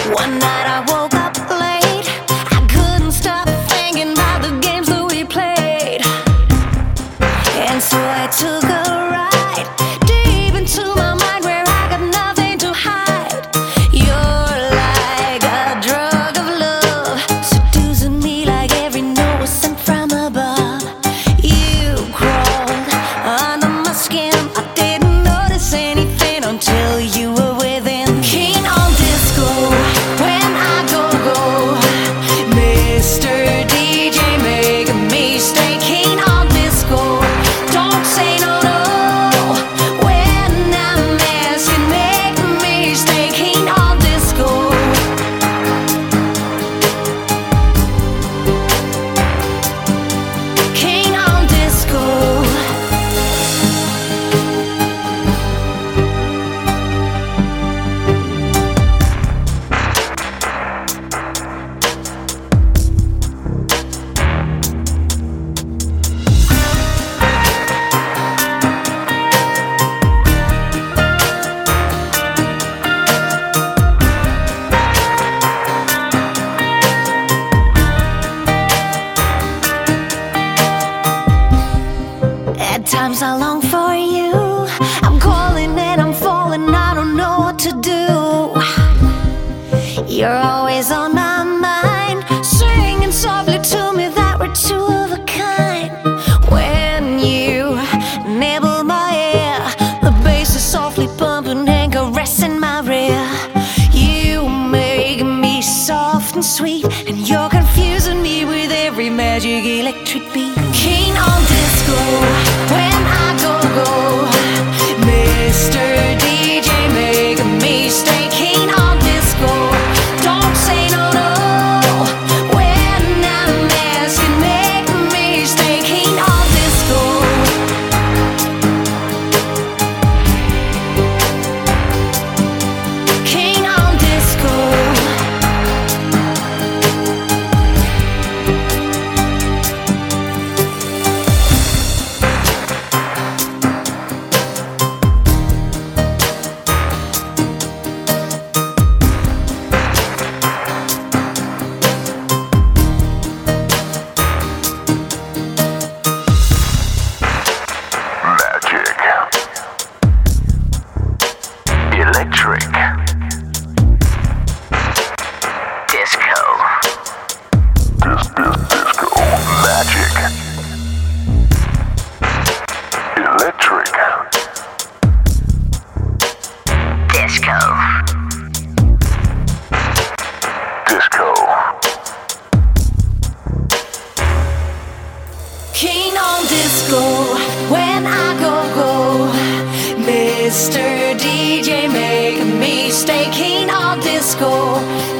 One night I woke up late. I couldn't stop thinking about the games that we played. And so I took a ride deep into my mind where I got nothing to hide. You're like a drug of love, seducing me like every note was sent from above. You crawled under my skin. I didn't notice anything until you were within. Keen on disco when I go. Mr. DJ, make me stay keen on disco. Don't say no, no. When I'm asking, make me stay keen on disco. Keen on disco. At times I long for you. I'm calling and I'm falling. I don't know what to do. You're always on my mind, singing softly to me that we're two of a kind. When you nibble my ear, the bass is softly pumping and caressing my rear. You make me soft and sweet, and you're confusing me with every magic electric beat. Keen on disco when I go. Mr. DJ, make me stay keen on disco. Don't say no, no. When I'm asking, make me stay keen on disco. Keen on disco. Electric. Disco. Disco. Magic. Electric. Disco. Disco. Keen on disco when I go. Mr. DJ, make me stay keen on disco.